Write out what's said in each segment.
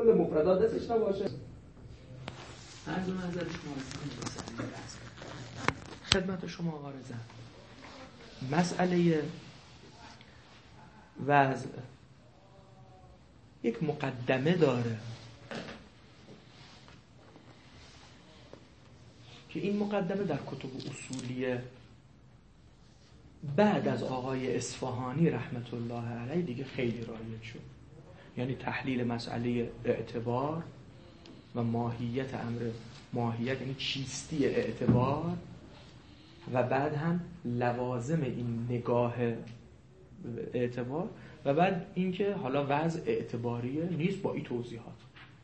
کل مفردات دستش نباشه. عرض معذرت خدمت شما آقا رضا، مسئله وضع یک مقدمه داره که این مقدمه در کتب اصولیه بعد از آقای اصفهانی رحمت الله علیه دیگه خیلی رایج شد. یعنی تحلیل مسئله اعتبار و ماهیت امر، ماهیت یعنی چیستی اعتبار، و بعد هم لوازم این نگاه اعتبار، و بعد اینکه حالا وضع اعتباریه نیست با این توضیحات.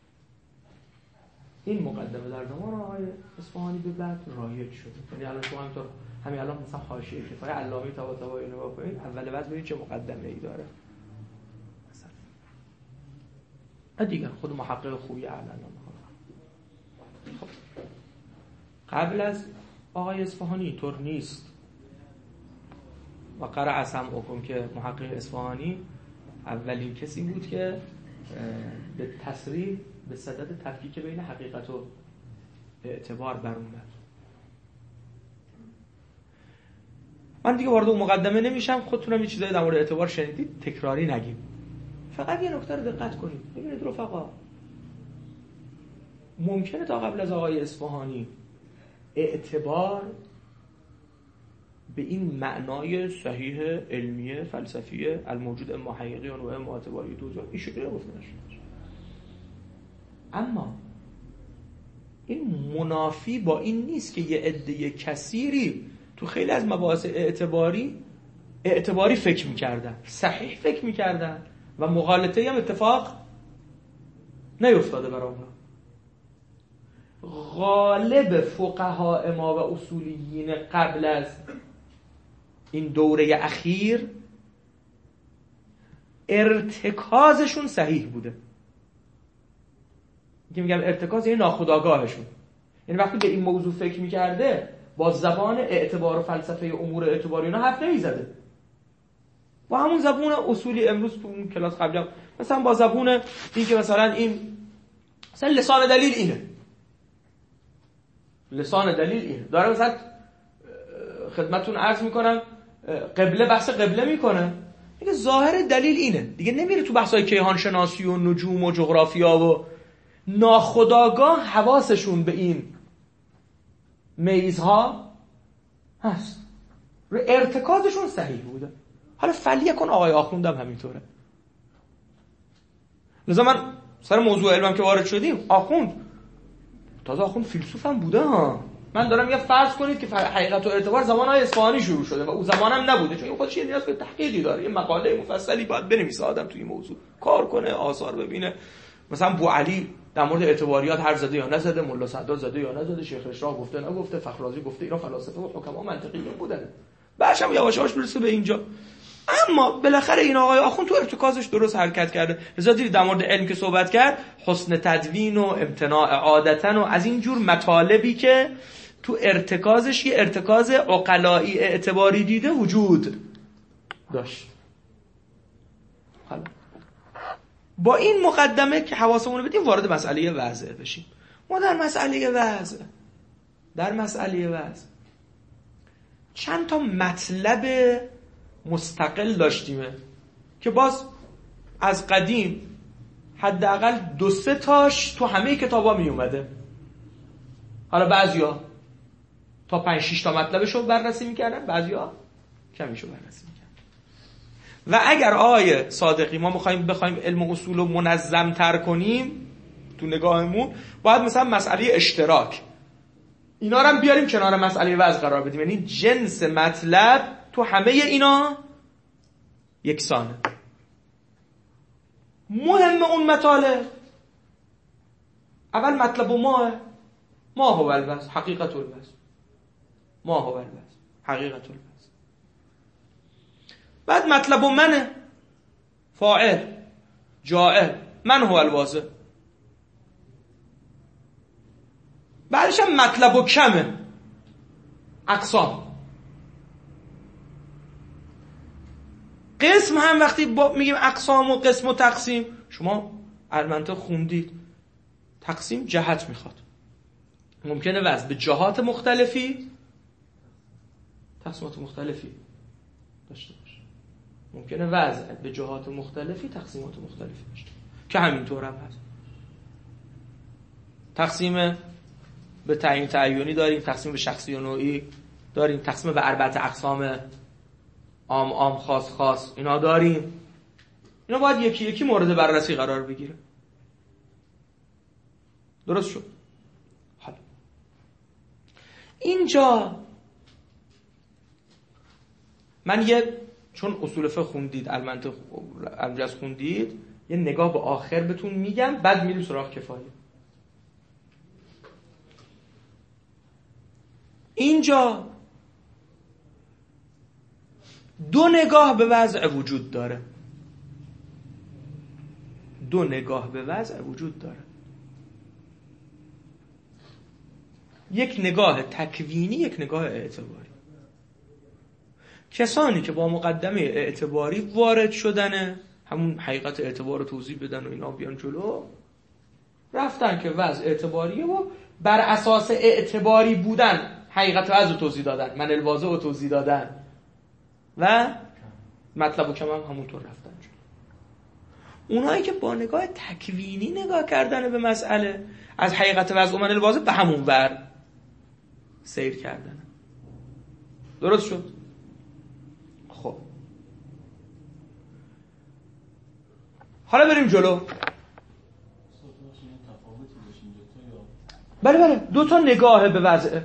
این مقدمه در زمان آقای اصفهانی به بعد رایج شد. یعنی الان شما همینطور همین الان مثلا حاشیه کفایه علامه طباطبایی نگاه کنید، اول وضع ببینید چه مقدمه‌ای داره. مثلا دیگه خود محقق خوبی علنا خب قبل از آقای اصفهانی اینطور نیست. و قرأ سمعکم که محقق اصفهانی اولین کسی بود که به تصریح به صدد تفکیک بین حقیقت و اعتبار برآمد. من دیگه وارد اون مقدمه نمیشم، خودتونم یه چیزایی در مورد اعتبار شنیدید، تکراری نگیم. فقط یه نکته رو دقت کنید. ببینید رفقا، ممکنه تا قبل از آقای اصفهانی اعتبار به این معنای صحیح علمیه فلسفیه الموجود اما حقیقی و اما اعتباری دوزار این شکلی رو گفته نشد. اما این منافی با این نیست که یه عده کثیری تو خیلی از مباحث اعتباری فکر میکردن، صحیح فکر میکردن و مغالطه هم اتفاق نیفتاده برای اونا. غالب فقهای ما و اصولیین قبل از این دوره اخیر ارتکازشون صحیح بوده. که میگم ارتکاز یعنی ناخودآگاهشون، یعنی وقتی به این موضوع فکر میکرده با زبان اعتبار و فلسفه امور اعتباری اینا حرف نمیزده، با همون زبون اصولی امروز تو اون کلاس قبلا مثلا با زبون این که مثلا این مثلا لسان دلیل اینه، لسان دلیل اینه داره مثلا خدمتون عرض میکنم قبله بحث قبله میکنه، میگه ظاهر دلیل اینه دیگه، نمیره تو بحثای کیهان شناسی و نجوم و جغرافیا و ناخودآگاه حواسشون به این میزها هست، رو ارتکازشون صحیح بوده. حالا فلیکن آقای آخوندم همینطوره. لذا من سر موضوع علمم که وارد شدیم، آخوند تازه آخوند فیلسوف هم بوده ها. من دارم یه فرض کنید که حقیقت و اعتبار زمان های اصفهانی شروع شده و اون زمانم نبوده، چون خودش یه نیاز به تحقیقی داره، یه مقاله مفصلی باید بنویسه آدم توی این موضوع، کار کنه، آثار ببینه. مثلا بوعلی در مورد اعتباریات حرف زده یا نزده، ملا سعداد زده یا نزده، شیخ رشاه گفته نگفته، فخررازی گفته، اینا فلاسفه و حکما منطقیین بودن. بعدش هم یواش یواش برسه به اینجا. اما بالاخره این آقای آخوند تو ارتکازش درست حرکت کرده. لذا دیدید در مورد علم که صحبت کرد، حسن تدوین و امتناع عادتن و از این جور مطالبی که تو ارتکازش یه ارتکاز عقلایی اعتباری دیده وجود داشت. حالا با این مقدمه که حواسمون رو بدیم وارد مسئله وضع بشیم. ما در مسئله وضع چند تا مطلب مستقل داشتیم که باز از قدیم حداقل 2-3 تاش تو همه کتابا می اومده. حالا بعضیا تا 5-6 تا مطلبشو بررسی میکردن، بعضیا کمیشو بررسی میکردن. و اگر آقای صادقی ما بخوایم علم اصول رو منظم تر کنیم تو نگاهمون، باید مثلا مسئله اشتراک اینا رو هم بیاریم کنار مسئله وضع قرار بدیم، یعنی جنس مطلب تو همه اینا یکسانه. مهم اون مطالب اول مطلب ما هو الوضع حقیقت الوضع، ما هو الوضع حقیقت الوضع. بعد مطلب منه، فاعل جائل، من هو الواضع. بعدش هم مطلب کمه، اقسام. قسم هم وقتی میگیم اقسام و قسم و تقسیم، شما منطق خوندید، تقسیم جهت میخواد. ممکنه وضع به جهات مختلفی تقسیمات مختلفی داشته باشه، ممکنه وضع به جهات مختلفی تقسیمات مختلفی داشته که همینطور هم هست. تقسیم به تعیین تعیینی داریم، تقسیم به شخصی و نوعی داریم، تقسیم به اربعه اقسام عام عام خاص خاص اینا داریم. اینا باید یکی یکی مورد بررسی قرار بگیره. درست شد؟ حالا اینجا من چون اصول فقه خوندید، المنطق المجاز خوندید، یه نگاه به آخر بهتون میگم، بعد میریم سراغ کفایه. اینجا دو نگاه به وضع وجود داره. دو نگاه به وضع وجود داره. یک نگاه تکوینی، یک نگاه اعتباری. کسانی که با مقدمه اعتباری وارد شدنه، همون حقیقت اعتبار رو توضیح بدن و اینا بیان جلو، رفتن که وضع اعتباریه و بر اساس اعتباری بودن حقیقت وضع رو توضیح دادن، من الواضع رو توضیح دادن و مطلب و کم همونطور رفتن جلو. اونایی که با نگاه تکوینی نگاه کردن به مسئله، از حقیقت وضع و من الواضع به همون ور سیر کردن. درست شد؟ خب حالا بریم جلو. بله دو تا نگاه به وضع.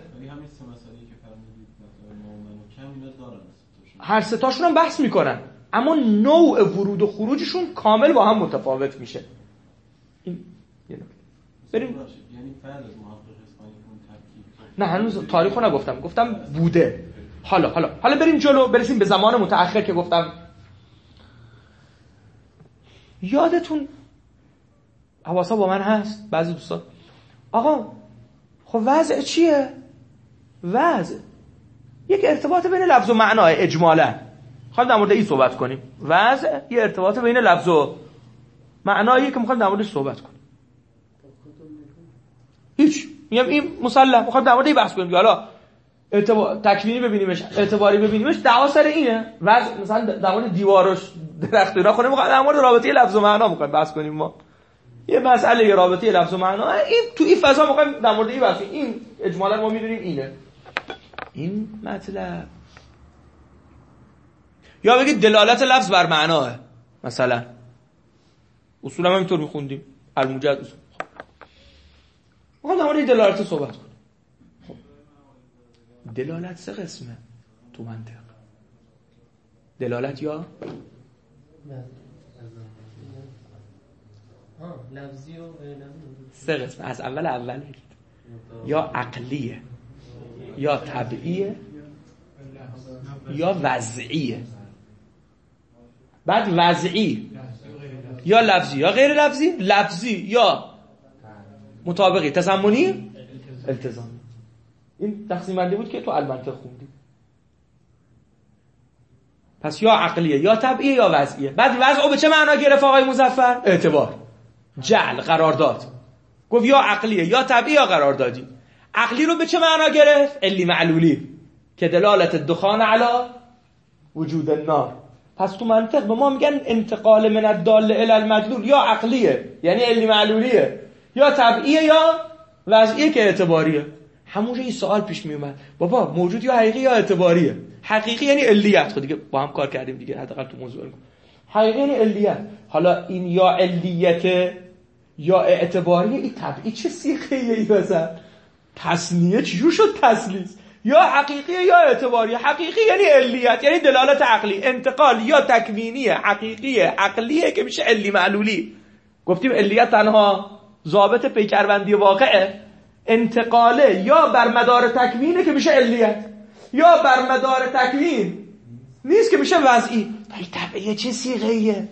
هر سه تاشون هم بحث میکنن، اما نوع ورود و خروجشون کامل با هم متفاوت میشه. این بریم. یعنی فرض از محقق اسپانیایی نه هنوز تاریخو نگفتم، گفتم بوده. حالا بریم جلو، برسیم به زمان متأخر که گفتم. یادتون حواسا با من هست بعضی دوستان؟ آقا خب وضع چیه؟ وضع یک ارتباط بین لفظ و معناه اجمالا. خواهیم در مورد این صحبت کنیم. وضع یه ارتباط بین لفظ و معناییه که میخوایم در موردش صحبت کنیم. هیچ میگم این مسلم، میخوایم در مورد این بحث کنیم. حالا تکوینی ببینیمش، اعتباری ببینیمش، دعوا سر اینه. وضع مثلا در مورد دیوارش درخت اینا خونه میخوایم در مورد رابطه لفظ و معنا میخوایم بحث کنیم. ما یه مسئله یه رابطه لفظ و معنا، این تو این فضا میخوایم در مورد این بحث کنیم. این اجمالا ما میدونیم اینه این مطلب. یا بگید دلالت لفظ بر معناه، مثلا اصولا ما اینطور میخوندیم الموجد اصول. میخوام در مورد دلالت صحبت کنیم. دلالت سه قسمه تو منطق. دلالت یا لفظی و سه قسم. از اول یا عقلیه، یا طبعیه، یا وضعیه. بعد وضعی یا لفظی یا غیر لفظی. لفظی یا مطابقی، تضمنی، التزامی. این تقسیم بندی بود که تو المنطق خوندی. پس یا عقلیه یا طبعیه یا وضعیه. بعد وضع به چه معنا گرفت آقای مظفر؟ اعتبار، جعل، قرارداد. گفت یا عقلیه یا طبعیه یا قراردادی. عقلی رو به چه معنا گرفت؟ علی معلولی که دلالت الدخان علی وجود النار. پس تو منطق به ما میگن انتقال من الدال الی المدلول یا عقلیه یعنی علی معلولیه، یا طبعیه یا وضعیه که اعتباریه. همونجا این سوال پیش میومد، بابا موجود یا حقیقی یا اعتباریه؟ حقیقی یعنی علیت. خب دیگه با هم کار کردیم دیگه، حداقل تو موضوع. حقیقی یعنی علیت. حالا این یا علیت یا اعتباریه، این طبعی چه سیغه‌ایه ای مثلا؟ تثنیه چجور شد تثلیث؟ یا حقیقی یا اعتباری. حقیقی یعنی علیت، یعنی دلالت عقلی. انتقال یا تکوینیه، حقیقیه، عقلیه که میشه علی معلولی. گفتیم علیت تنها ضابط پیکروندی واقعه. انتقاله یا بر مدار تکوینه که میشه علیت، یا بر مدار تکوین نیست که میشه وضعی. ولی طبعیه چه صیغه‌ایه؟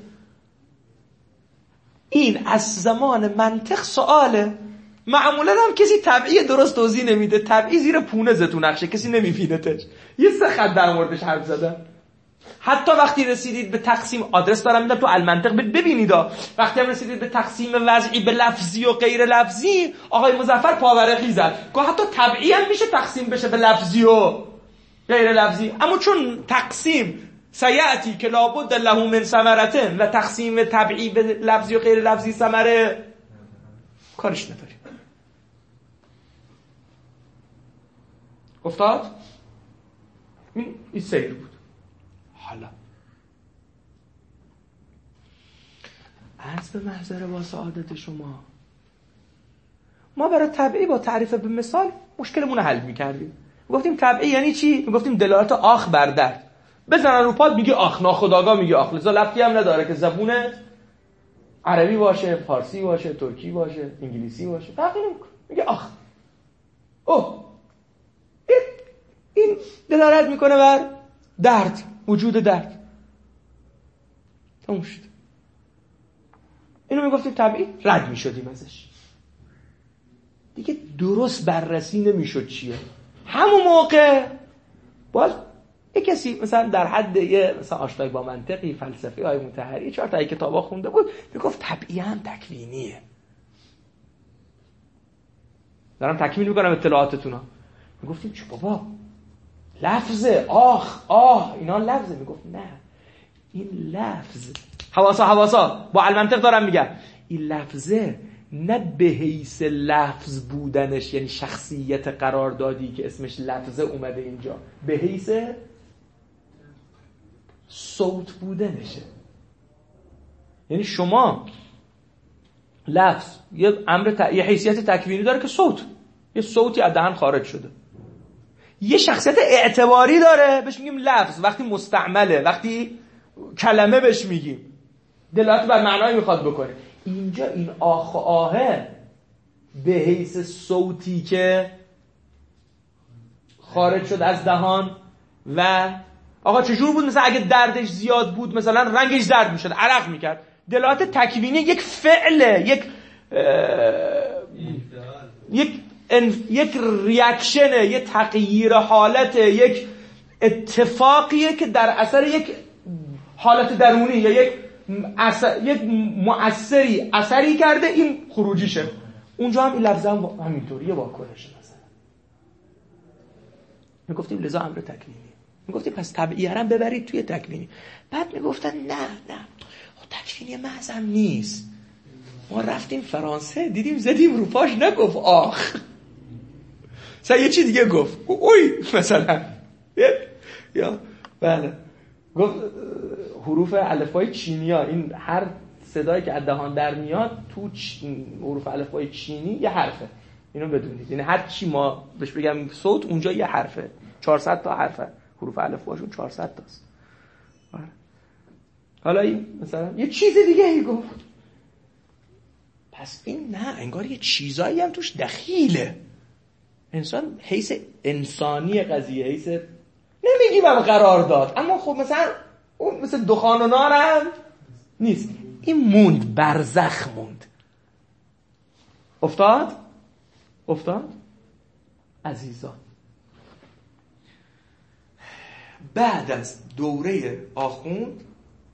این از زمان منطق سواله. معمولا هم کسی طبعی درست توضیح نمیده. طبعی زیر پونه زتون نقشه، کسی نمیبینتش. یه سه خط در موردش حرف زدن. حتی وقتی رسیدید به تقسیم، آدرس دارم میدم تو المنطق ببینید، وقتی هم رسیدید به تقسیم وضعی به لفظی و غیر لفظی، آقای مظفر پاورقی زد که حتی طبعی هم میشه تقسیم بشه به لفظی و غیر لفظی، اما چون تقسیم سیعتی که لابد له من ثمرتن و تقسیم طبعی به لفظی و غیر لفظی ثمره، کارش نداریم. افتاد؟ این سیر بود. حالا عرض به محضر با سعادت شما، ما برای طبعی با تعریف به مثال مشکلمون رو حل میکردیم. گفتیم طبعی یعنی چی؟ گفتیم دلالت آخ بر درد. بزنن رو پاد میگه آخ، ناخودآگاه میگه آخ، لذا لفظی هم نداره که زبونت عربی باشه، فارسی باشه، ترکی باشه، انگلیسی باشه، فرقی نمیکنه، میگه آخ. اوه، این دلالت میکنه بر درد، وجود درد. تموم شد. اینو میگفتیم طبیعی، رد میشدیم ازش. دیگه درست بررسی نمیشد چیه. همون موقع باز یک کسی مثلا در حد یه مثلا آشنایی با منطقی، فلسفی های مطهری 4 تا کتابا خونده بود، میگفت طبیعی هم تکوینیه. دارم تکمیل میکنم اطلاعاتتون ها. میگفتیم چه بابا، لفظه، آخ آه اینا لفظه. میگفت نه، این لفظ حواسا با المنطق دارم میگم، این لفظه نه به حیث لفظ بودنش، یعنی شخصیت قرار دادی که اسمش لفظه اومده اینجا، به حیث صوت بودنشه. یعنی شما لفظ یه یه حیثیت تکوینی داره که صوت، یه صوتی از دهن خارج شده. یه شخصیت اعتباری داره، بهش میگیم لفظ. وقتی مستعمله، وقتی کلمه بهش میگیم، دلالت بر معنایی میخواد بکنه. اینجا این آخ و آهه به حیث صوتی که خارج شد از دهان. و آقا چجور بود؟ مثلا اگه دردش زیاد بود مثلا رنگش زرد میشد، عرق میکرد. دلالت تکوینی یک فعله، یک ریاکشنه، یک تغییر حالته، یک اتفاقیه که در اثر یک حالت درونی یا یک مؤثری اثری کرده، این خروجیشه. اونجا هم این لفظ هم همینطوریه، واکنشه. مثلا میگفتیم لذا امر تکوینی، میگفتیم پس طبیعی هم ببرید توی تکوینی. بعد میگفتن نه تکوینی محض هم نیست. ما رفتیم فرانسه دیدیم زدیم رو پاش، نگفت آخ، مثلا یه چی دیگه گفت، اوی مثلا یا بله گفت حروف الفبای چینی ها، این هر صدایی که از دهان در میاد تو حروف الفبای چینی یه حرفه. اینو بدونید، یعنی هر چی ما بهش بگم صوت، اونجا یه حرفه. 400 تا حرفه حروف الفباشون، 400 تاست. حالا این مثلا یه چیز دیگه ای گفت. پس این نه، انگار یه چیزایی هم توش دخیله. انسان حیث انسانی قضیه، حیث نمیگیم هم قرار داد، اما خب مثلا اون مثل دخان و نارم نیست. این موند، برزخ موند. افتاد عزیزان. بعد از دوره آخوند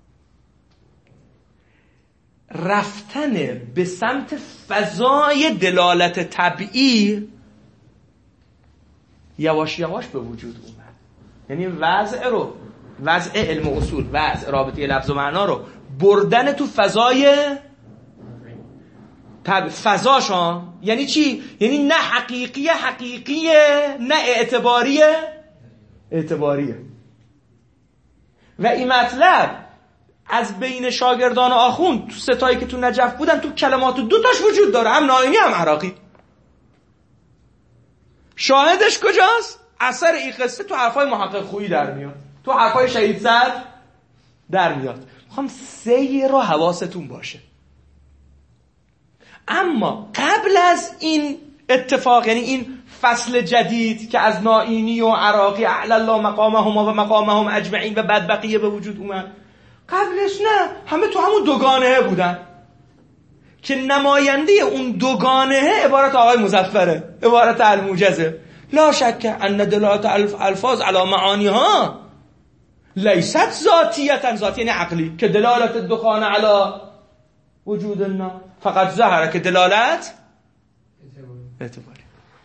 رفتن به سمت فضای دلالت طبیعی یواش یواش به وجود اومد. یعنی وضع علم اصول، وضع رابطه لفظ و معنا رو بردن تو فضای فضاشان. یعنی چی؟ یعنی نه حقیقیه، نه اعتباریه. و این مطلب از بین شاگردان آخوند تو ستایی که تو نجف بودن، تو کلمات 2 تاش وجود داره، هم ناینی هم عراقی. شاهدش کجاست؟ اثر این قصه تو حرفای محقق خویی در میاد، تو حرفای شهید صدر در میاد. میخوام سیر رو حواستون باشه. اما قبل از این اتفاق، یعنی این فصل جدید که از ناینی و عراقی اعلی الله مقامهما و مقامهم اجمعین و بعد بقیه به وجود اومد، قبلش نه، همه تو همون دوگانه بودن که نماینده اون دوگانه عبارت آقای مظفره، عبارت الموجزه. لا شک ان دلالت الفاظ علی معانیها لیست ذاتیتا، ذاتی یعنی عقلی، که دلالت الدخان علی وجود النار، فقط ظهره که دلالت اعتباری.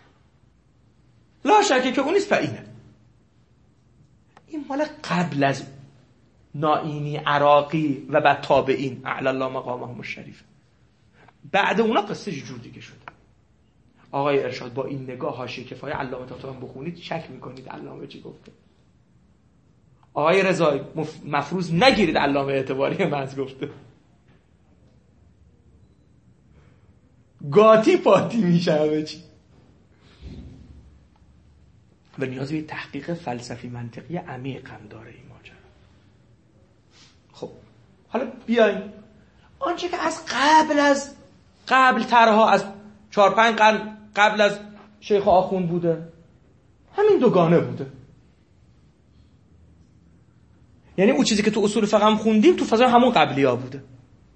لا شکه که اون نیست. فاینه این مال قبل از نائینی عراقی و بعد تابعین اعلی الله مقامهم الشریف. بعد اونا قصه جور دیگه شده. آقای ارشاد با این نگاه حاشیه کفایه علامه طاطاوی بخونید شک میکنید علامه چی گفته. آقای رضایی مفروض نگیرید علامه اعتباری محض گفته. گاتی پاتی میشه همه چی. و نیاز به تحقیق فلسفی منطقی عمیق هم داره این ماجرا. خب حالا بیایم آنچه که از قبل ترها از 4-5 قرن قبل از شیخ آخوند بوده، همین دوگانه بوده. یعنی اون چیزی که تو اصول فقه هم خوندیم تو فضای همون قبلی ها بوده.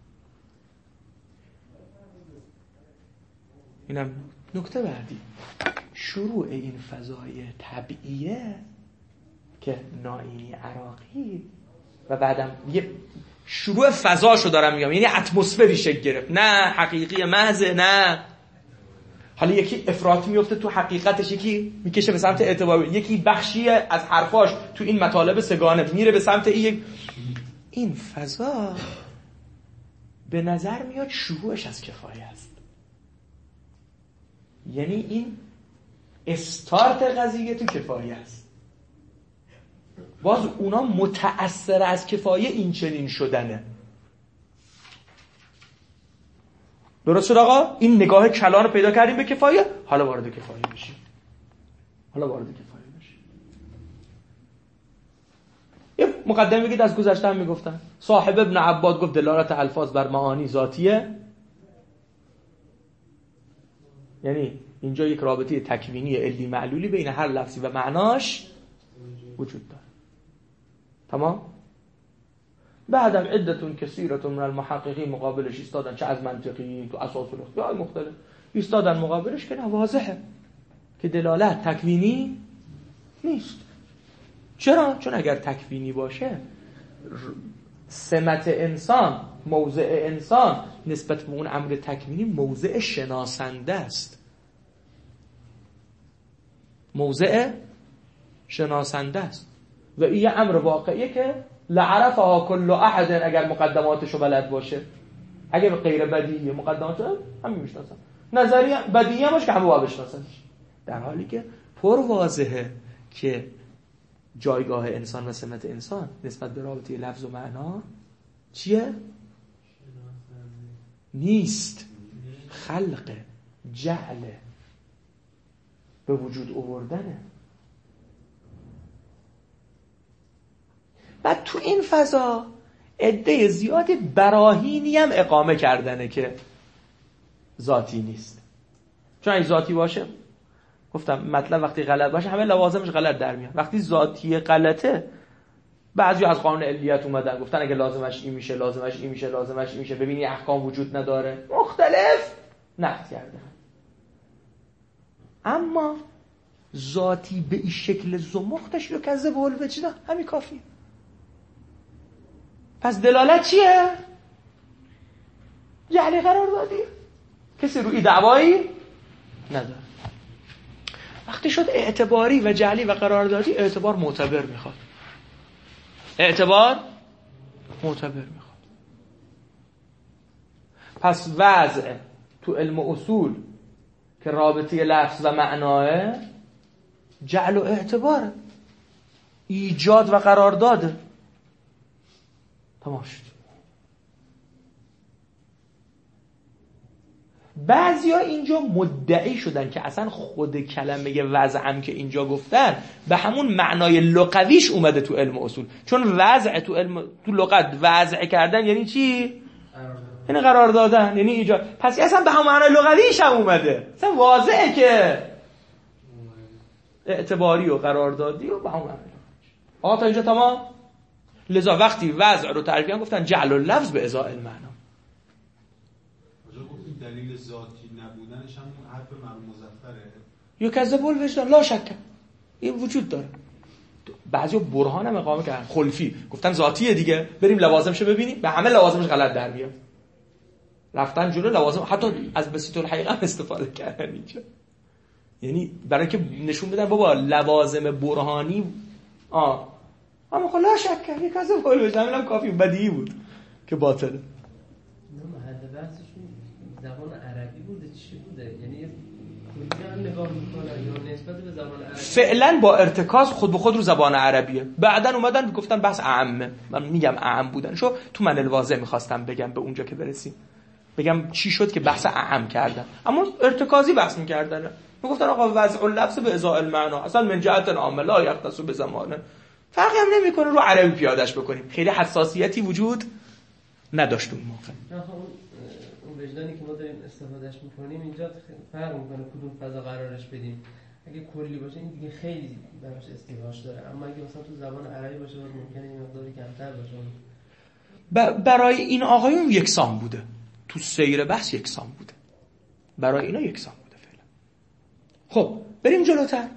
اینم نکته بعدی، شروع این فضای طبیعیه که نائینی عراقی و بعدم یه شروع فضاشو دارم میگم، یعنی اتمسفری شکل گرفت، نه حقیقی محض، نه حالا یکی افراط میفته تو حقیقتش، یکی میکشه به سمت اعتبار، یکی بخشی از حرفاش تو این مطالب سگانه میره به سمت این فضا به نظر میاد شروعش از کفایه است. یعنی این استارت قضیه تو کفایه است. باز اونا متأثر از کفایه این چنین شدنه. درست شد آقا؟ این نگاه کلان رو پیدا کردیم به کفایه، حالا وارد کفایه بشیم. یه مقدمه بگید از گذشته هم میگفتن. صاحب ابن عباد گفت دلالت الفاظ بر معانی ذاتیه، یعنی اینجا یک رابطه تکوینی علی معلولی بین هر لفظی و معناش وجود داره. تمام؟ بعدم عدتون کثیرتون من المحققین مقابلش ایستادن، چه از منطقی تو اساس الاختیار مختلف ایستادن مقابلش که نه واضحه که دلالت تکوینی نیست. چرا؟ چون اگر تکوینی باشه سمت انسان، موضع انسان نسبت به اون امر تکوینی موضع شناسنده است. موضع شناسنده است و این یه امر واقعیه که لعرفها کل احد، اگر مقدماتشو بلد باشه. اگر غیر بدیهی مقدماتو همین میشناسن، نظریه بدیهی هم باشه که همه باید بشناسن، در حالی که پر واضحه که جایگاه انسان و سمت انسان نسبت به رابطه لفظ و معنا چیه؟ نیست. خلق، جعل، به وجود آوردنه. بعد تو این فضا عده زیادی براهینی هم اقامه کردنه که ذاتی نیست. چون اگه ذاتی باشه، گفتم مطلب وقتی غلط باشه همه لوازمش غلط در میاد. وقتی ذاتی غلطه، بعضی از قانون علیت اومدن گفتن اگه لازمش این میشه، لازمش این میشه، لازمش این میشه، ببینی احکام وجود نداره، مختلف نقد کرده. اما ذاتی به این شکل زمختش رو کذب الوجدا همین کافیه. پس دلالت چیه؟ جعلی قرار دادی، کسی روی دعوایی نداره. وقتی شد اعتباری و جعلی و قراردادی، اعتبار معتبر میخواد. پس وضع تو علم اصول که رابطه لفظ و معناه جعل و اعتباره، ایجاد و قرارداده. تمام شد. بعضیا اینجا مدعی شدن که اصلا خود کلمه وضعم که اینجا گفتن به همون معنای لغویش اومده تو علم اصول. چون وضع تو لغت وضع کردن یعنی چی؟ یعنی قرار دادن، یعنی ایجاد. پس اصلا به همون معنای لغویش هم اومده. اصلا واضحه که اعتباری و قراردادی و به همون معنای لغویش. آقا تا اینجا تمام؟ لذا وقتی وضع رو تعریف کردن گفتن جعل اللفظ به ازاء المعنی. دلیل ذاتی نبودنش هم حرف مرحوم مظفره. یکذب الوجدان لا شک این وجود داره. بعضیا برهان هم اقامه کردن، خلفی گفتن ذاتیه دیگه، بریم لوازمشو ببینیم، به همه لوازمش غلط در میاد، رفتن جلو لوازم، حتی از بسیط الحقیقه هم استفاده کردن اینجا، یعنی برای که نشون بدن بابا لوازم برهانی اما خب لا شک یک از اول بجنم کافی بدیهی بود که باطله. محل بحثشون زبان عربی بوده چی بوده؟ یعنی کلی هم نگاه میکنن یا نسبت به زبان عربی فعلا با ارتکاز خود به خود رو زبان عربیه، بعدن اومدن گفتن بحث اعمه، من میگم اعم بودن شو تو من الواضح میخواستم بگم به اونجا که برسیم بگم چی شد که بحث اعم کردن، اما ارتکازی بحث میکردن، میگفتن آقا وضع اللفظ به ازاء المعنا اصلا من جهت عامه لا یختص به زمانه، فرقی هم نمیکنه رو عربی پیادهش بکنیم، خیلی حساسیتی وجود نداشت اون موقع. اون وجدانی که ما داریم استفادهش میکنیم اینجا فرق میکنه کدوم فضا قرارش بدیم، اگه کلی باشه این دیگه خیلی براش استیعابش داره، اما اگه مثلا تو زبان عربی باشه ممکنه این مقداری کمتر باشه. برای این آقایون یکسان بوده، تو سیر بحث یکسان بوده، برای اینا یکسان بوده فعلا. خب بریم جلوتر.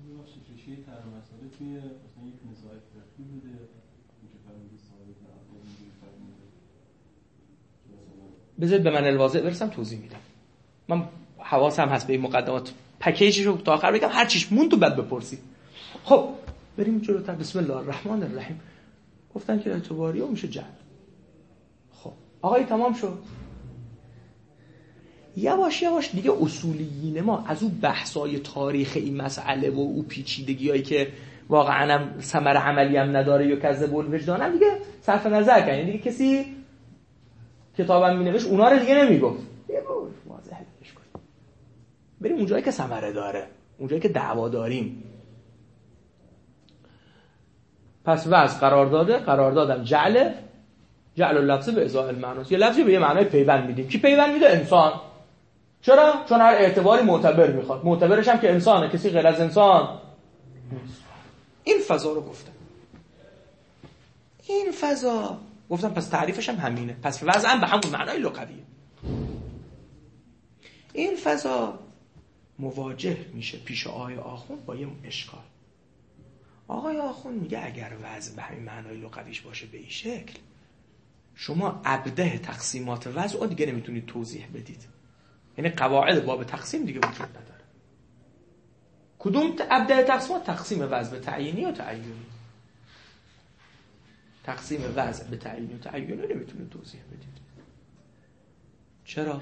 بذارید به من الواضح برسم توضیح میدم، من حواسم هست به این مقدمات پکیجش رو تا آخر بگم، هر چیش مون تو بعد بپرسید. خب بریم جلوتر. بسم الله الرحمن الرحیم. گفتن که اعتباریه میشه جعل. خب آقای تمام شد. یواش یواش دیگه اصولیین ما از اون بحثای تاریخ این مسئله و اون پیچیدگیایی که واقعا هم ثمره عملی هم نداره یا کذب الوجدان دیگه صرف نظر کردن، یعنی دیگه کسی کتابم می‌نوشت اونا رو دیگه نمیگفت، دیگه واضحش کن. بریم اونجایی که ثمره داره، اونجایی که دعوا داریم. پس وضع قراردادم جعل اللفظ به ازاء المعنی، یه لفظی به یه معنای پیوند میدیم. کی پیوند میده؟ انسان. چرا؟ چون هر اعتباری معتبر میخواد، معتبرش هم که انسانه، کسی غیر از انسان نیست. این فضا رو گفتم، این فضا گفتم پس تعریفش هم همینه، پس وضع هم به همون معنای لغویه. این فضا مواجه میشه پیش آقای آخوند با یه اشکال. آقای آخوند میگه اگر وضع به همین معنای لغویش باشه به این شکل، شما ابده تقسیمات وضع رو دیگه نمیتونید توضیح بدید، یعنی قواعد باب تقسیم دیگه وجود نداره. کدوم ابده تقسیمات؟ تقسیم وضع به تعیینی و تعیینی. تقسیم وضع به تعیینی و تعیینی نمیتونید توضیح بدید. چرا؟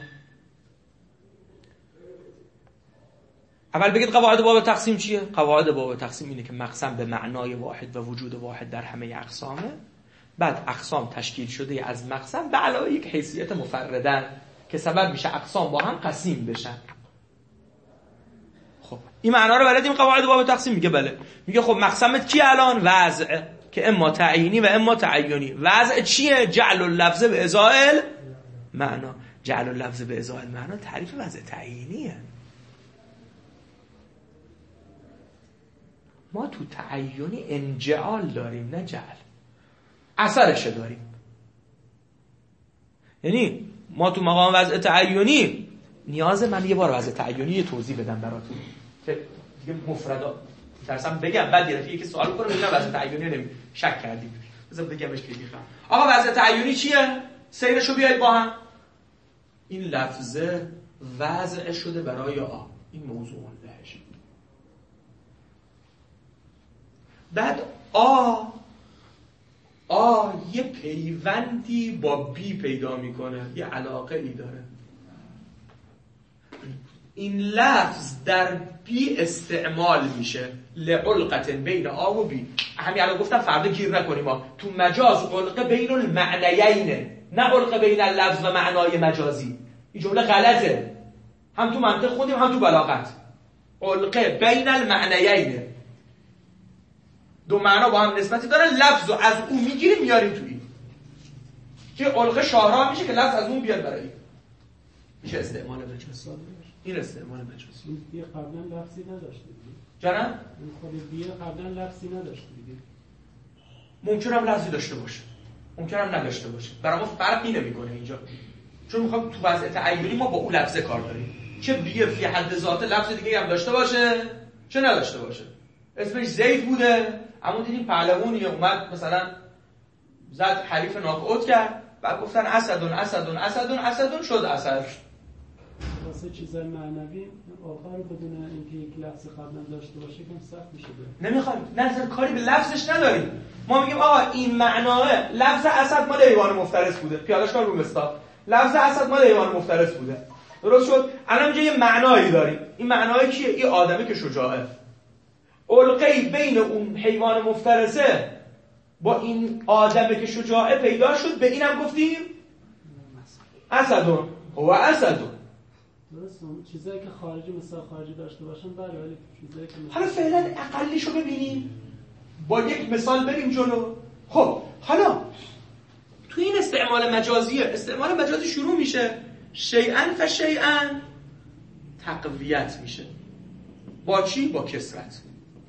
اول بگید قواعد باب تقسیم چیه؟ قواعد باب تقسیم اینه که مقسم به معنای واحد و وجود واحد در همه اقسامه، بعد اقسام تشکیل شده از مقسم به علاوه یک حیثیت مفردن که سبب میشه اقسام با هم قسیم بشن. خب این معنا رو بلدیم قواعد باب تقسیم؟ میگه بله. میگه خب مقسمت چیه الان؟ وضع، که اما تعیینی و اما تعیینی. وضع چیه؟ جعل اللفظ به ازاء المعنی. جعل اللفظ به ازاء المعنی تعریف وضع تعیینیه. ما تو تعیینی انجعال داریم نه جعل، اثرش داریم. یعنی ما تو مقام وضع تعیینی نیاز من یه بار وضع تعیینی توضیح بدم براتون که دیگه مفردات درسم بگم، بعد یه که سوال کنه ببینم وضع تعیینی نمی شک کردیم، بذار بگمش که میخوام. آقا وضع تعیینی چیه؟ سیرشو بیاید با هم. این لفظه وضع شده برای این موضوع بهش. بعد یه پیوندی با بی پیدا میکنه، یه علاقه ای داره. این لفظ در بی استعمال میشه لعلقت بین و بی. همین الان گفتم فردا گیر نکنیم، تو مجاز علقه بین المعنیینه، نه علقه بین اللفظ و معنای مجازی. این جمله غلطه، هم تو منطق خودیم هم تو بلاغت. علقه بین المعنیینه، دو معنا با هم نسبتی دارن، لفظ رو از اون میگیریم میاریم تو این، که علقه شاهراه میشه که لفظ از اون بیاد برای این. میشه استعمال مجازی. این استعمال مجازی. این بیه قبلا لفظی نداشته دیگه. جانم؟ این خود بیه قبلا لفظی نداشته دیگه. ممکنه هم لفظی داشته باشه، ممکنه هم نداشته باشه. برای ما فرقی نمیکنه اینجا، چون میخوام تو وضع تعیینی ما با اون لفظ کار داریم، چه بیه فی حد ذات لفظ دیگه هم داشته باشه چه نداشته باشه. اسمش زید بوده، اما دیدیم پهلوانی اومد مثلا زد حریف ناک‌اوت کرد بعد گفتن اسدون شد اسد. واسه چیزای معنوی آخر بدون اینکه یک لفظ قبلا داشته باشه کم سخت میشه. نمیخوایم نظر کاری به لفظش نداریم. ما میگیم آقا این معناه لفظ اسد مال حیوان مفترس بوده. پیاده‌شکار رومستا. لفظ اسد مال حیوان مفترس بوده. درست شد؟ الان اینجا یه معنایی داریم. این معنای کیه؟ این آدمی که شجاعه. القی بین اون حیوان مفترسه با این آدمی که شجاعه پیدا شد، به اینم گفتیم اسدون هو اسدون. درست، چیزایی که خارجی مثلا خارجی داشته باشن بله، ولی چیزایی که حالا فعلا اقلیشو ببینیم، با یک مثال بریم جلو. خب حالا تو این استعمال مجازی شروع میشه، شیئن فشیئن تقویت میشه. با چی؟ با کسرت.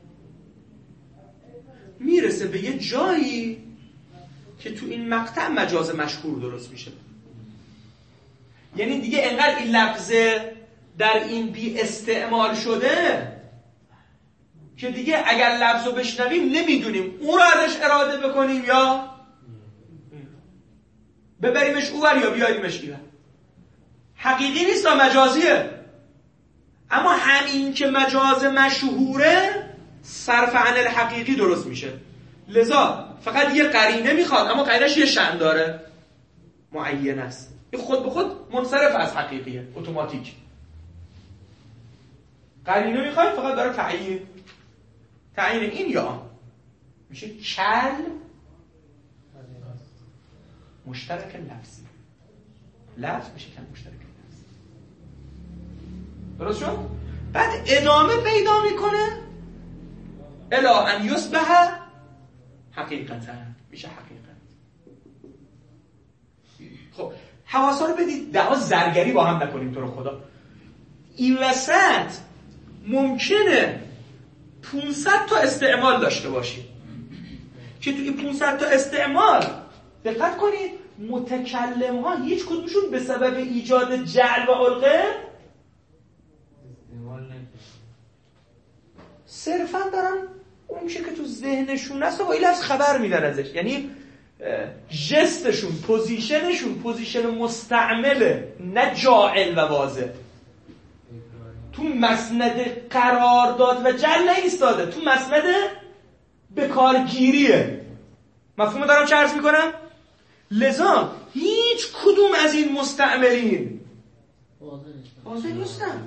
میرسه به یه جایی که تو این مقطع مجاز مشهور درست میشه. یعنی دیگه انقدر این لفظه در این بی استعمال شده که دیگه اگر لفظو بشنویم نمیدونیم اون رو ازش اراده بکنیم یا ببریمش اونور یا بیاریمش اینور. حقیقی نیست تا مجازیه، اما همین که مجاز مشهوره صرف عن الحقیقی درست میشه. لذا فقط یه قرینه میخواد، اما قرینش یه شأن داره، معین است. این خود به خود منصرف از حقیقیه، اتوماتیک. قرینه میخواد فقط برای تعیین این یا آن. میشه کل مشترک لفظی. لفظ میشه کل مشترک لفظی. درست شد؟ بعد ادامه پیدا میکنه الا ان یصبح حقیقتا، میشه حقیقت. خب حواسا رو بدید، دعوا زرگری با هم نکنیم تو رو خدا. این وسط ممکنه 500 تا استعمال داشته باشیم که تو این 500 تا استعمال دقت کنید متکلم ها هیچ کدومشون به سبب ایجاد جعل و علقه صرفا دارن اون میشه که تو ذهنشون هست و با این لفظ خبر میدن ازش. یعنی جستشون، پوزیشن مستعمله، نه جاعل و واضح. تو مسند قرارداد و جعل نیستاده، تو مسند بکارگیریه. مفهوم دارم چه عرض میکنم؟ لذا هیچ کدوم از این مستعملین واضح نیستن.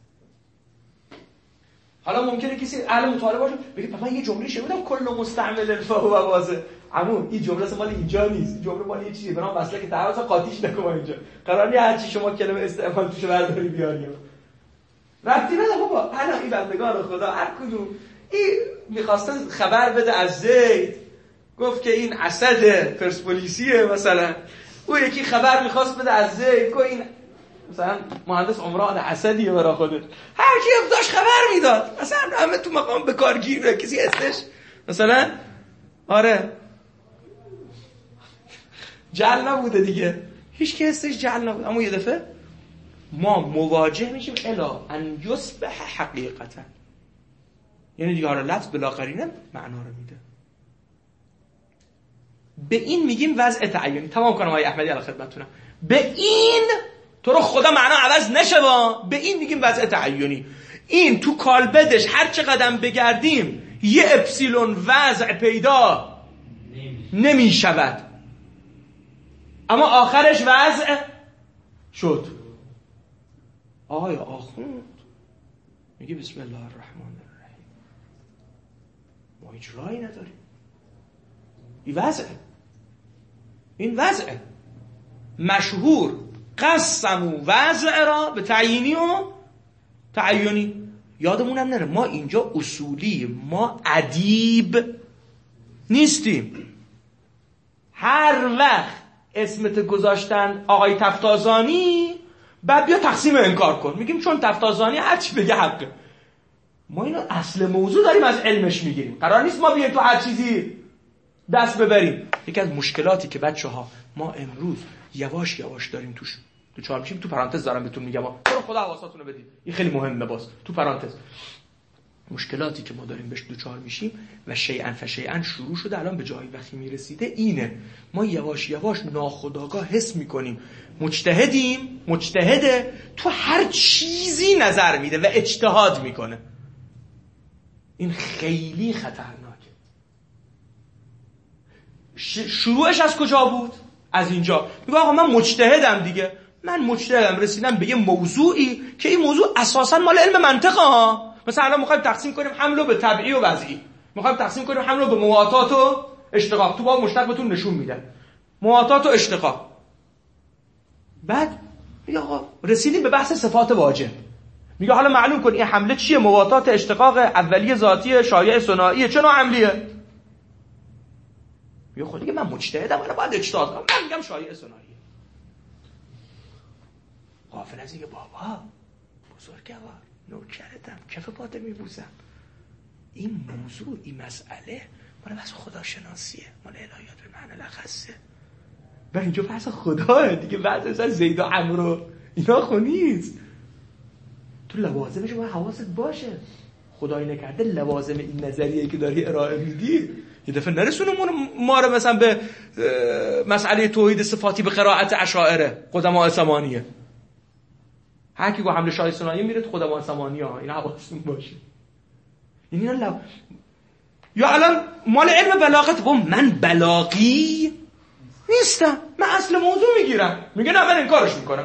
حالا ممکنه کسی اهل مطالعه باشه بگه من یه جمله شنیدم کل مستعمل فهو واضح. عمو این جمله اصلا مال اینجا نیست، این جمله مال یه چیزیه، برام مسئله که تعارض قاطیش نکنم اینجا. قرار نیست هر چی شما کلمه استعمال توش برداری بیاری. ربطی نداره بابا. الان این بندگان خدا هر کدوم این می‌خواستن خبر بده از زید، گفت که این اسد پرسپولیسیه مثلا. او یکی خبر می‌خواست بده از زید، گفت این مثلا مهندس عمران اسدیه برای خودش. هر کی داشت خبر میداد. مثلا همه تو مقام به کارگیر کسی هستش مثلا آره جعل نبوده دیگه، هیچ کی هستش جعل نبوده. اما یه دفعه ما مواجه میشیم الا ان یصبح حقیقتا، یعنی دیگه آره لفظ بلا قرینه معنا رو میده. به این میگیم وضع تعیینی. تمام کنم آقای احمدی علی خدمتتونم. به این تو رو خدا معنا عوض نشه با، به این میگیم وضع تعیینی. این تو کالبدش هر چه قدم بگردیم یه اپسیلون وضع پیدا نمیشود، اما آخرش وضع شد. آقای آخوند میگه بسم الله الرحمن الرحیم، ما هیچ راهی نداریم. این وضعه مشهور. قسمو وضع را به تعیینی و تعیینی. یادمونم نره ما اینجا اصولی، ما ادیب نیستیم. هر وقت اسمت گذاشتن آقای تفتازانی بعد بیا تقسیم انکار کن، میگیم چون تفتازانی هر چی بگه حقه. ما اینو اصل موضوع داریم از علمش میگیریم، قرار نیست ما بیایم تو هر چیزی دست ببریم. یکی از مشکلاتی که بچه‌ها ما امروز یواش یواش داریم توش دوچار میشیم، تو پرانتز دارم بهتون میگم برو خدا حواساتونو بدید، این خیلی مهمه. باز تو پرانتز مشکلاتی که ما داریم بهش دوچار میشیم و شیئا فشیئا شروع شده الان به جایی وقتی میرسیده اینه، ما یواش یواش ناخودآگاه حس میکنیم مجتهده تو هر چیزی نظر میده و اجتهاد میکنه. این خیلی خطرناکه. شروعش از کجا بود؟ از اینجا. میگه آقا من مجتهدم دیگه، من مجتهدم، رسیدم به یه موضوعی که این موضوع اساسا مال علم منطقه ها. مثلا الان میخوایم تقسیم کنیم حمل به طبیعی و وضعی، میخوایم تقسیم کنیم حمل به مواتات و اشتقاق. تو باب مشتق بهتون نشون میدن مواتات و اشتقاق. بعد میگه آقا رسیدیم به بحث صفات واجب. میگه حالا معلوم کن این حمله چیه، مواتات، اشتقاق، اولیه ذاتی، شایع ثنائیه، چه نوع حملیه؟ میگه خب دیگه من مجتهدم، الان باید اجتهاد کنم، من میگم شایع ثنائیه. غافل از اینکه بابا بزرگوار نوکرتم، کف پات میبوسم، این موضوع، این مسئله مال بحث خداشناسیه، مال الهیات به معنی لخصه. ولی اینجا بحث خداه دیگه، بحث مثلا زید و عمرو اینا خو نیست. تو لوازمش باید حواست باشه. خدای نکرده لوازم این نظریه‌ای که داری ارائه میدی یه دفعه نرسونه ما رو مثلا به مسئله توحید صفاتی به قرائت اشاعره قدماء ثمانیه. هر کی گفت حمله شایع ثنائیه میره تو قدماء ثمانیه ها، اینا حواستون باشه. اینا یا الان مال علم بلاغت، من بلاغی نیستم، من اصل موضوع میگیرم. میگه نه من انکارش میکنم.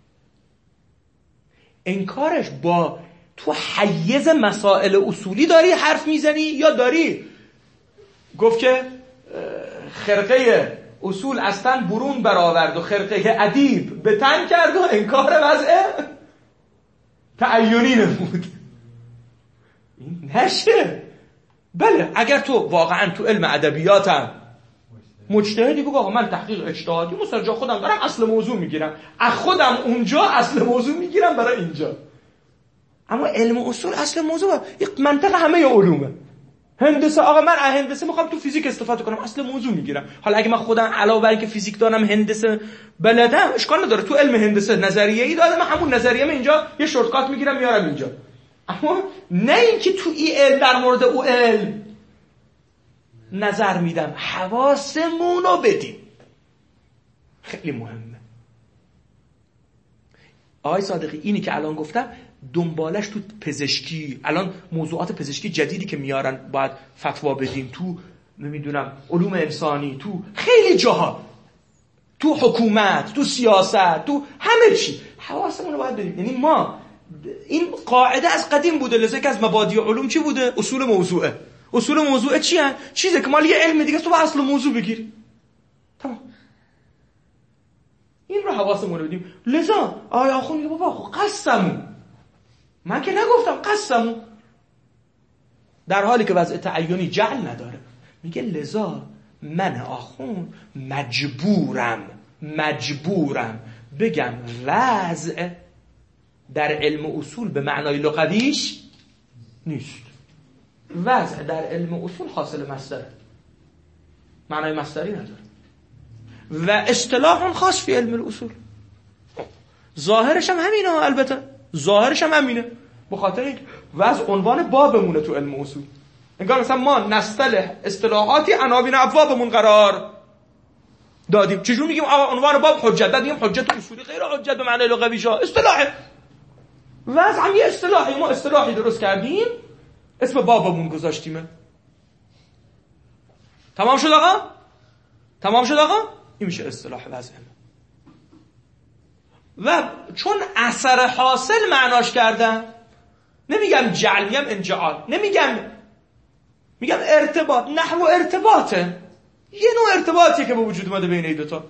انکارش با تو حیز مسائل اصولی داری حرف میزنی یا داری گفت که خرقه اصول اصلا برون برآورد و خرقه ادیب به تن کرد و انکار وضع تعینی نمود. این نشه. بله اگر تو واقعا تو علم ادبیاتم مجتهدی بگو آقا من تحقیق اجتهادی مثلا جا خودم دارم اصل موضوع میگیرم، از خودم اونجا اصل موضوع میگیرم برای اینجا. اما علم اصول اصل موضوع یک منطقه همه علومه. هندسه، آقا من از هندسه میخوام تو فیزیک استفاده کنم، اصل موضوع میگیرم. حالا اگه من خودم علاوه بر اینکه فیزیک دارم هندسه بلدم اشکال نداره، تو علم هندسه نظریه‌ای دادم، من همون نظریه‌ام اینجا یه شورتکات میگیرم میارم اینجا. اما نه اینکه تو این علم در مورد او علم نظر میدم. حواسمون رو بدیم، خیلی مهمه. آقای صادقی اینی که الان گفتم دنبالش تو پزشکی، الان موضوعات پزشکی جدیدی که میارن باید فتوا بدیم، تو نمیدونم علوم انسانی، تو خیلی جاها، تو حکومت، تو سیاست، تو همه چی حواسمون رو باید بدیم. یعنی ما این قاعده از قدیم بوده، لذا که از مبادی علوم چی بوده؟ اصول موضوعه. اصول موضوع چی هست؟ چیزی که مال یه علم دیگه تو با اصل موضوع بگیری. تمام. این رو حواسمون رو بدیم. لذا آیا آخون میگه بابا خب قسمون، من که نگفتم قسمون، در حالی که وضع تعینی جعل نداره. میگه لذا من آخون مجبورم بگم وضع در علم اصول به معنای لغویش نیست. وضع در علم اصول حاصل مصدره، معنای مصدری نداره و اصطلاح خاص فی علم الاصول. ظاهرش هم همینه، البته ظاهرش هم همینه، به خاطر اینکه وضع عنوان بابمونه تو علم اصول. انگار مثلا ما نستله اصطلاحاتی عناوین ابوابمون قرار دادیم. چجور میگیم آقا عنوان باب حجت، بعد میگیم حجت اصولی غیر حجت به معنای لغویش، اصطلاحه. وضع هم یه اصطلاحی، ما اصطلاحی درست کردیم اسم بابمون گذاشتیم. تمام شد آقا؟ این میشه اصطلاح وضع. و چون اثر حاصل معناش کردم، نمیگم جعل، میگم انجعال، میگم ارتباط. نحو ارتباطه، یه نوع ارتباطیه که به وجود اومده بین این دوتا.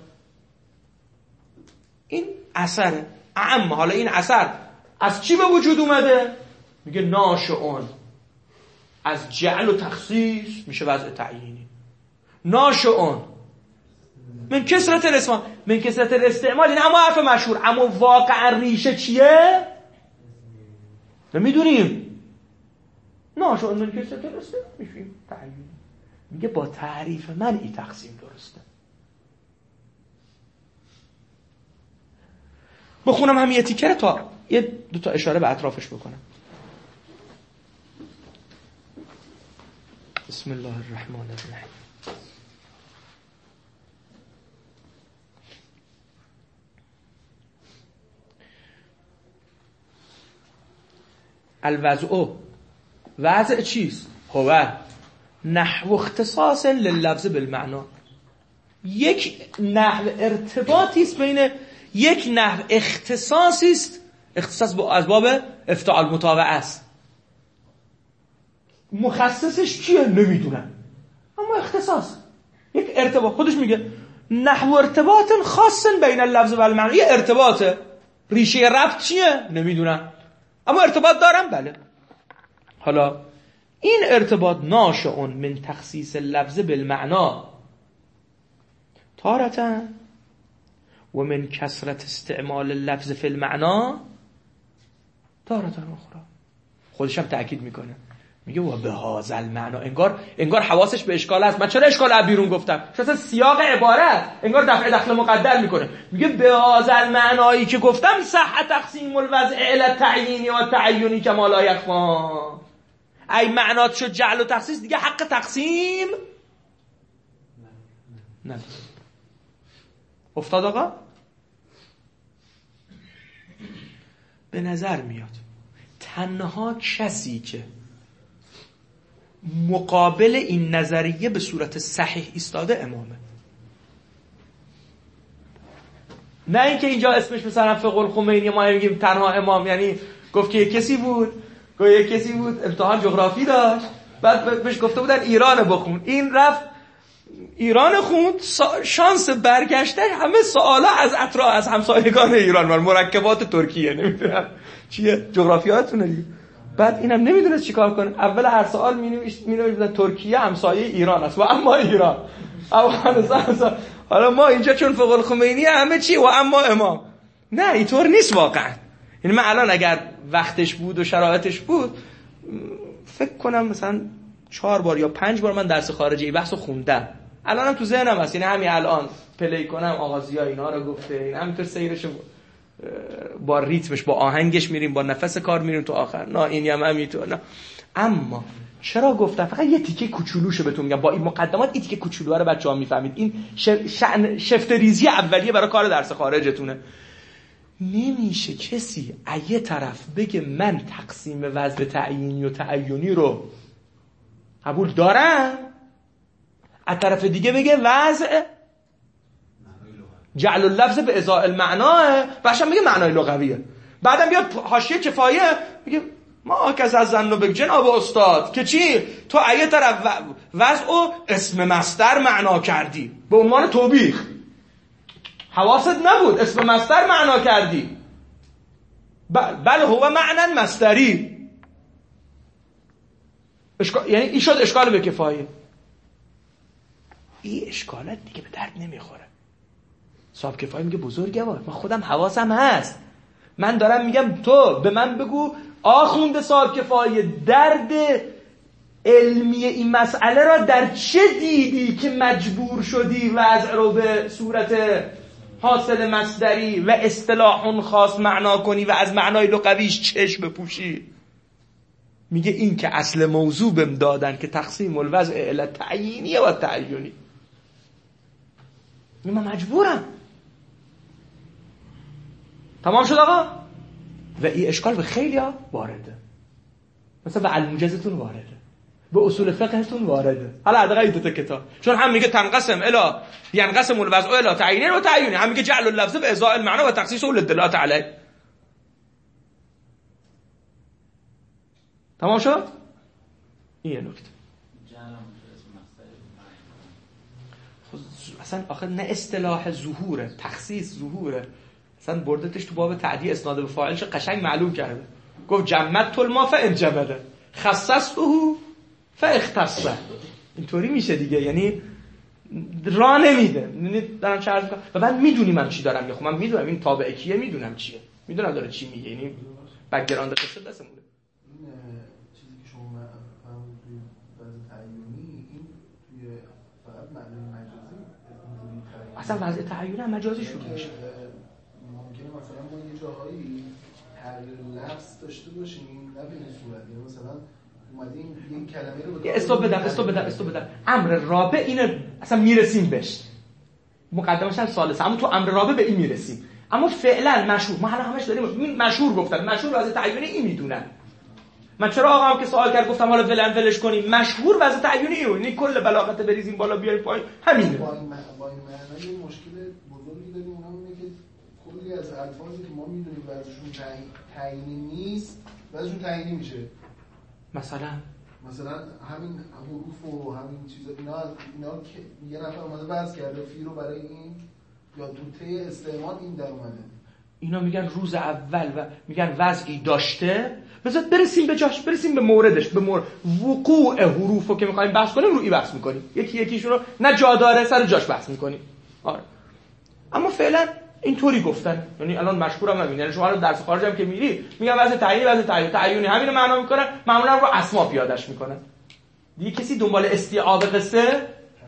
این اثره. اما حالا این اثر از چی به وجود اومده؟ میگه ناشئون از جعل و تخصیص میشه وضع تعیینی. ناشئون من کثرت الاستعمال، این اما حرف مشهور. اما واقعا ریشه چیه؟ نمیدونیم. ناشئون من کثرت الاستعمال میشه تعیینی. میگه با تعریف من این تقسیم درسته. بخونم همین تیکر تا یه دو تا اشاره به اطرافش بکنم. بسم الله الرحمن الرحیم. الوضع، وضع چیست؟ هو نحو اختصاص لللفظ بالمعنا، یک نحو ارتباطی است بین، یک نحو اختصاصی است، اختصاص از باب افتعال مطاوعه است. مخصصش کیه نمیدونم، اما اختصاص یک ارتباط، خودش میگه نحو ارتباط خاص بین اللفظ و المعنی، یه ارتباطه، ریشه ربط چیه نمیدونم، اما ارتباط دارم. بله، حالا این ارتباط ناشئ من تخصیص اللفظ بالمعنا تارة و من کثرت استعمال اللفظ فی المعنا تارة اخرى. خودش هم تأکید میکنه، میگه و به هذا المعنا، انگار حواسش به اشکال هست. من چرا اشکال از بیرون گفتم؟ چون سیاق عبارت انگار دفع دخل مقدر میکنه. میگه به هذا المعنایی که گفتم صح تقسیم الوضع الی التعیینی و تعینی کما لا یخفا. ای معنات شد جعل و تخصیص، دیگه حق تقسیم نه. افتاد آقا؟ به نظر میاد تنها کسی که مقابل این نظریه به صورت صحیح ایستاده امامه. نه اینکه اینجا اسمش مثلا فقه الخمینی ما میگیم تنها امام، یعنی گفت که یک کسی بود امتحان جغرافی داشت، بعد بهش گفته بودن ایران بخون، این رفت ایران خوند، شانس برگشته همه سوالا از اطراف، از همسایگان ایران، مرکبات ترکیه، نمیدونم چیه، جغرافیاتونه دیگه. بعد اینم نمیدونست چیکار کنه، اول هر سوال مینوشت ترکیه همسایه ایران است و اما ایران افغانستان. حالا ما اینجا چون فقه الخمینی همه چی و اما امام، نه اینطور نیست واقعا. یعنی من الان اگر وقتش بود و شرایطش بود، فکر کنم مثلا 4 بار یا 5 بار من درس خارجی بحثو خوندم، الانم تو ذهنم هست. یعنی همین الان پلی کنم آغازیا اینا رو گفته، این همینطور سیرشو با ریتمش با آهنگش میریم، با نفس کار میریم تو آخر، نه این هم همینطور نه. اما چرا گفتم فقط یه تیکه کوچولوشو بهتون میگم، با این مقدمات این تیکه کوچولو رو بچه‌ها میفهمید. این شأن شفت ریزی اولیه برای کار درس خارجتونه. نمیشه کسی یه طرف بگه من تقسیم وضع تعیینی و تعینی رو قبول دارم، از طرف دیگه بگه وضع جعل اللفظ به ازاء المعناه، باشم بگه معنای لغویه. بعدم بیاد حاشیه کفایه بگه ما کس از زن بگه جناب استاد که چی؟ تو یه طرف وضع و اسم مصدر معنا کردی به عنوان توبیخ، حواست نبود، اسم مصدر معنا کردی، بله هو معنی مصدری، یعنی این شد اشکال به کفایه. این اشکالات دیگه به درد نمیخوره. صاحب کفایه میگه بزرگه من خودم حواسم هست، من دارم میگم تو به من بگو آخونده صاحب کفایه درد علمی این مسئله را در چه دیدی که مجبور شدی وضع رو به صورت حاصل مصدری و اصطلاح خاص معنا کنی و از معنای لغویش چشم بپوشی. میگه این که اصل موضوع بهم دادن که تقسیم الوضع الی تعیینی و تعینی، من مجبورم. تمام شد آقا؟ و این اشکال به خیلی ها وارده، مثلا به الموجزتون وارده، به اصول فقهتون وارده. حالا حداقل این دوتا کتاب، چون هم میگه تنقسم الی ینقسم الوضع الی تعیینی و تعینی، هم میگه جعل اللفظ به ازاء المعنی و تخصیص للدلالة علیه. تمام شد؟ این نکته. اصلا آخر نه اصطلاح ظهوره، تخصیص ظهوره، اصلا بردتش تو باب تعدیه اسناد به فاعلش قشنگ معلوم کرده. گفت جمعت الماء فانجمده خصصته فاختصه. اینطوری میشه دیگه، یعنی راه نمیده. یعنی دارم چه عرض میکنم و من میدونی من چی دارم میخوام، من میدونم این تابع کیه، میدونم چیه، میدونم داره چی میگه، یعنی بک‌گراند قصه دستمونه. این چیزی که شما فهمید توی وضع تعیینی، این توی فقط معنی مجازی اصلا وضع تعیینی هم مجازی شروع میشه. ممکنه مثلا ما یه جاهایی تغییر لفظ داشته باشیم نه به این صورت، یعنی مثلا اومدیم این کلمه رو استوب بدم امر رابع اینه اصلا میرسیم بهش، مقدمش هم ثالثه، اما تو امر رابع به این میرسیم. اما فعلا مشهور، ما الان همش داریم مشهور گفتن، مشهور واسه تعیینی این میدونن. من چرا آقا هم که سوال کرد گفتم حالا ولش کنیم، مشهور واسه تعیینی اینو کل بلاغت بریزیم بالا بیاریم پایین همینه. با این معنی مشکل بزرگی داریم، اونم اینه که کلی از الفاظی که ما میدونیم بعضیشون تعیینی نیست بعضیشون تعیینی میشه. مثلا همین حروف و همین چیزا اینا که یه نفر اومده وضع کرده فی رو برای این یا تو ته استعمال این در اومده، اینا میگن روز اول و میگن وضعی داشته. بذار برسیم به جاش، برسیم به موردش، به وقوع حروفو که میخوایم بحث کنیم روی بحث میکنیم، یکیشون رو نه جا داره سر جاش بحث میکنیم. آره اما فعلا اینطوری گفتن، یعنی الان مشهورم نمیدونی، یعنی شما الان درس خارج هم که میری میگن وضع تعیینی همین رو معنا میکنن، معمولا رو اسما پیادهش میکنن. دیگه کسی دنبال استیعاب قصه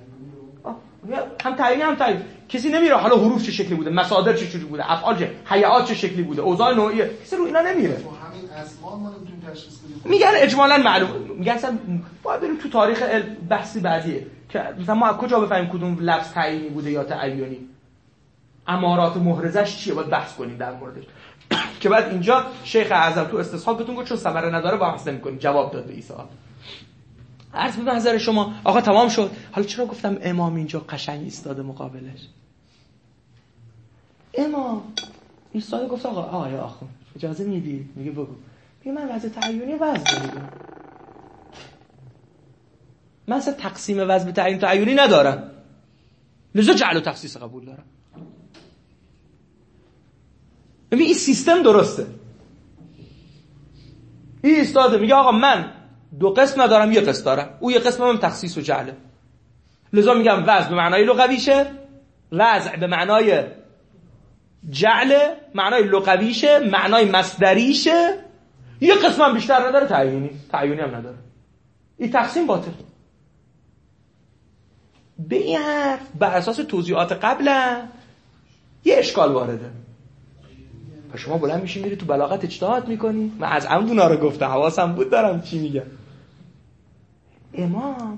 هم تعیینی هم تعیین کسی نمیره حالا حروف چه شکلی بوده، مصادر چه جوری بوده، افعال چه، هیئات چه شکلی بوده، اوضاع نوعیه، کسی رو اینا نمیره. همین اسما ما نمیتونیم تشخیص بدیم. میگن اجمالاً معلوم، میگن اصلا باید بریم تو تاریخ بحثی بعدیه که مثلا ما از کجا بفهمیم کدوم لفظ تعیینی بوده یا تعیینی، امارات محرزش چیه، باید بحث کنیم در موردش. که بعد اینجا شیخ اعظم تو استصحاب بهتون گفت چون ثمره نداره بحث نمی‌کنیم، جواب داد به این سوال. عرض به نظر شما آقا تمام شد. حالا چرا گفتم امام اینجا قشنگ ایستاده مقابلش؟ امام ایستاده گفت آقا یا آخون اجازه میدی؟ میگه بگو. میگه من وضع تعیینی وضع میدونم، من اصلا تقسیم وضع به تعیینی ندارم، لذا جعل و تخصیص قبول دارم. ببین این سیستم درسته. این ایستاده میگه آقا من دو قسم ندارم، یه قسم دارم، او یه قسم من تخصیص و جعله، لذا میگم وضع به معنای لغویشه، وضع به معنای جعله، معنای لغویشه، معنای مصدریشه، یه قسم هم بیشتر نداره، تعیینی هم نداره. این تقسیم باطل. به این حرف بر اساس توضیحات قبلا یه اشکال وارده. پس شما بلند میشین میری تو بلاغت اجتهاد میکنی. من از عمد اونا رو گفتم، حواسم بود دارم چی میگم. امام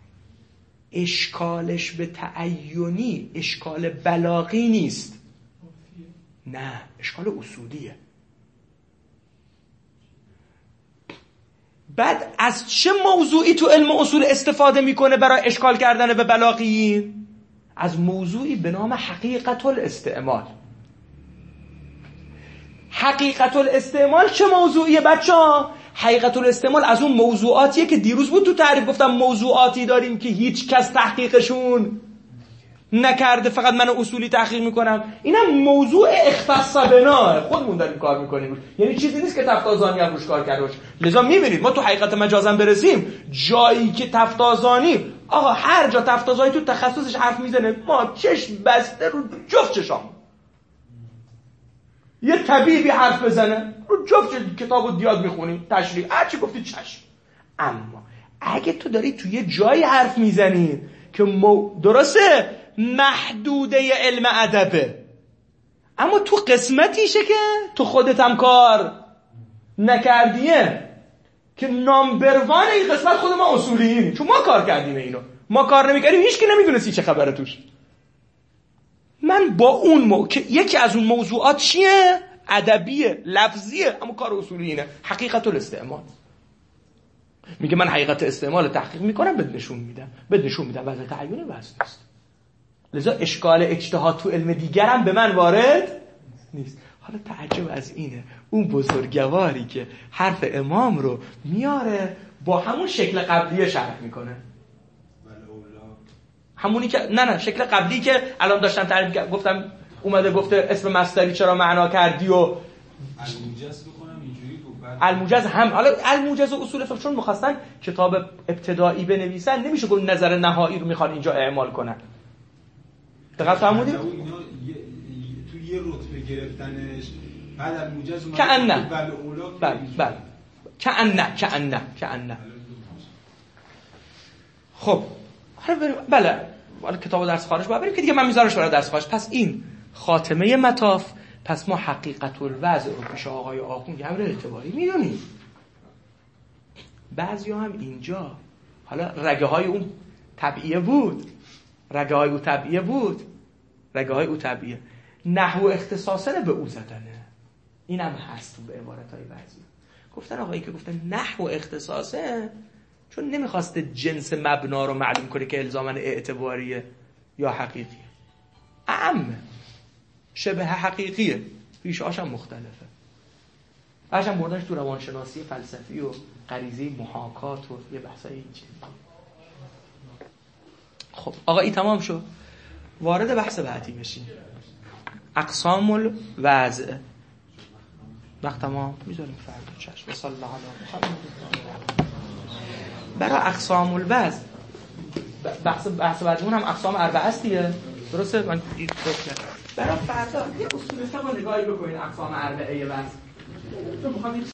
اشکالش به تعیینی اشکال بلاغی نیست، نه اشکال اصولیه. بعد از چه موضوعی تو علم اصول استفاده میکنه برای اشکال کردن به بلاغیین؟ از موضوعی به نام حقیقت الاستعمال. حقیقت الاستعمال چه موضوعیه بچه‌ها؟ حقیقت الاستعمال از اون موضوعاتیه که دیروز بود تو تعریف گفتم موضوعاتی داریم که هیچ کس تحقیقشون نکرده، فقط من اصولی تحقیق میکنم. اینم موضوع اختص بنا، خودمون داریم کار میکنیم، یعنی چیزی نیست که تفتازانی هم روش کار کرده باشه. لذا میبینید ما تو حقیقت مجازم برسیم، جایی که تفتازانی آقا هر جا تفتازانی تو تخصصش حرف میزنه ما چشم بسته رو جفت چشام. یه طبیبی حرف بزنه رو جفت کتابو دیاد میخونیم، تشریح هر چی گفتی چشم. اما اگه تو داری تو یه جایی حرف میزنی که درسته محدوده علم ادبه، اما تو قسمتیشه که تو خودت هم کار نکردیه که نامبر وان این قسمت خود ما اصولیینی، چون ما کار کردیم اینو. ما کار نمیکردیم هیچ کی نمیدونستی چه خبره توش. من با اون که یکی از اون موضوعات چیه؟ ادبیه، لفظیه، اما کار اصولی اینه، حقیقت الاستعمال. میگه من حقیقت استعمال تحقیق میکنم، بد نشون میدم وضع تعیینی وضع نیست. لذا اشکال اجتهاد تو علم دیگرم به من وارد نیست. حالا تعجب از اینه اون بزرگواری که حرف امام رو میاره با همون شکل قبلی شرح میکنه، همونی که نه شکل قبلی که الان داشتم تعریف گفتم اومده گفته اسم مصدری چرا معنا کردی و الموجز بکنم اینجوری بود. الموجز هم حالا الموجز و اصول فقه چون می‌خواستن کتاب ابتدایی بنویسن نمیشه گفت نظر نهایی رو میخوان اینجا اعمال کنن. دقیق فرمودید؟ اینا تو یه رتبه گرفتنش بعد الموجز اومد کأنه بله کأنه خب حالا بریم بله حالا کتاب درس خارج باید بریم که دیگه من میذارمش برای درس خارج. پس این خاتمه مطاف. پس ما حقیقت الوضع رو پیش آقای آخوند امر اعتباری میدونیم. بعضی هم اینجا. حالا رگه های اون طبیعیه بود، رگه های او طبیعیه. نحو اختصاصه به او زدنه. اینم هست به عبارت های بعضی. گفتن آقایی که گفتن نحو اختصاصه چون نمیخواسته جنس مبنا رو معلوم کنه که الزاماً اعتباریه یا حقیقیه، شبه حقیقیه، ریشه‌هاش هم مختلفه. بعدش بردنش تو روانشناسی فلسفی و غریزه محاکات و یه بحثای این چیز. خب آقا این تمام شد، وارد بحث بعدی بشیم. اقسام الوضع. وقت تمام، میذاریم فردا. چشم. صلی الله علیه محمد. برای اقسام الوضع بحث بعدیمون هم اقسام اربعه است دیگه، درسته؟ من برای فردا یه اصول فقه نگاهی بکنید اقسام اربعه وضع.